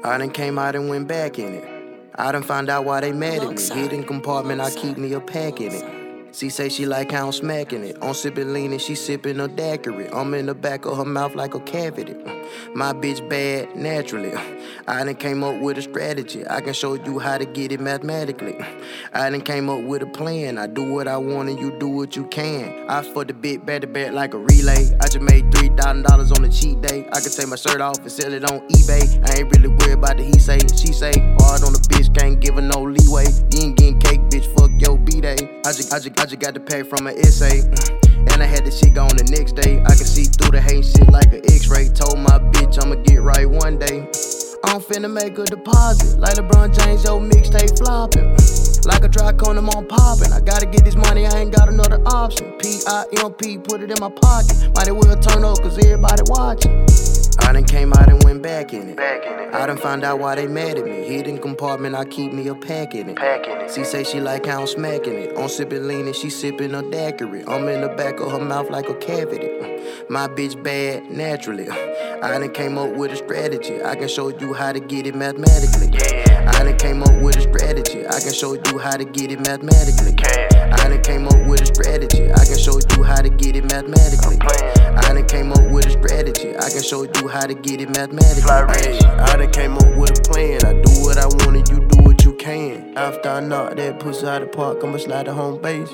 I done came out and went back in it. I done found out why they mad at me. Hidden compartment, I keep me a pack in it. She say she like how I'm smacking it. On sippin' lean and she sippin' a daiquiri. I'm in the back of her mouth like a cavity. My bitch bad naturally. I done came up with a strategy. I can show you how to get it mathematically. I done came up with a plan. I do what I want and you do what you can. I for the bit back to back like a relay. I just made $3,000 on a cheat day. I can take my shirt off and sell it on eBay. I ain't really worried about the he say, she say. Hard on the bitch, can't give her no leeway. You ain't getting cake, bitch, fuck your B-day. I just got the pack from an essay. And I had the shit go on the next day. I can see through the hate shit like an x-ray. Told my bitch I'ma get right one day. I'm finna make a deposit. Like LeBron James, yo mixtape flopping. Like a dry cone, I'm on popping. I gotta get this money, I ain't got another option. P-I-M-P, put it in my pocket. Might as well turn up cause everybody watching. I done came out and went back in it. I done found out why they mad at me. Hidden compartment, I keep me a pack in it. She say she like how I'm smacking it. On sippin' lean and she sippin' a daiquiri. I'm in the back of her mouth like a cavity. My bitch bad naturally. I done came up with a strategy. I can show you how to get it mathematically. I done came up with a strategy. I can show you how to get it mathematically. I done came up with a strategy. I can show you how to get it mathematically. I done came up with a strategy. I can show you how to get it mathematically. I done came up with a plan. I do what I want and you do what you can. After I knock that pussy out the park, I'ma slide to home base.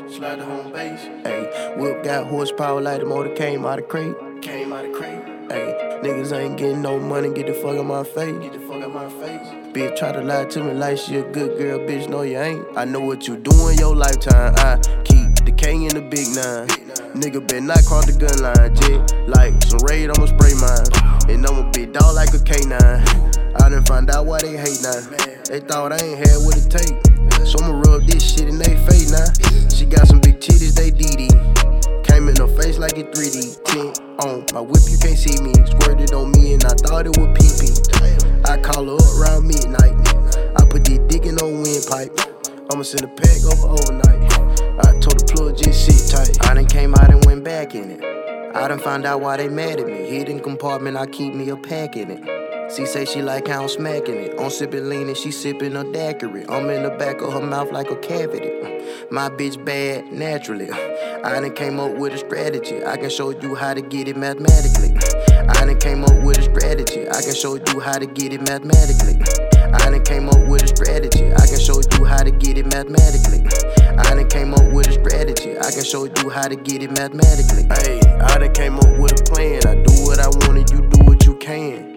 Ayy, whip got horsepower like the motor came out of crate. Ayy, niggas ain't getting no money, get the fuck out my face. Bitch try to lie to me like she a good girl, bitch, no you ain't. I know what you do in your lifetime. I keep the K in the big 9. Nigga better not cross the gun line, jet. Like some raid, I'ma spray mine. And I'm a big dog like a K9. I done find out why they hate now. They thought I ain't had what it take. So I'ma rub this shit in they face now. She got some big titties, they DD. Came in her face like it 3D. Tint on my whip, you can't see me. Squirted on me and I thought it was pee-pee. I call her up around midnight. I put this dick in no windpipe. I'ma send a pack overnight. I told the plug just sit tight. I done came out and went back in it. I done found out why they mad at me. Hidden compartment, I keep me a pack in it. She say she like how I'm smacking it. On sippin' lean and she sippin' a daiquiri. I'm in the back of her mouth like a cavity. My bitch bad naturally. I done came up with a strategy. I can show you how to get it mathematically. I done came up with a strategy. I can show you how to get it mathematically. I done came up with a strategy. I can show you how to get it mathematically. I done came up with a strategy. I can show you how to get it mathematically. Ayy, I done came up with a plan. I do what I want and you do what you can.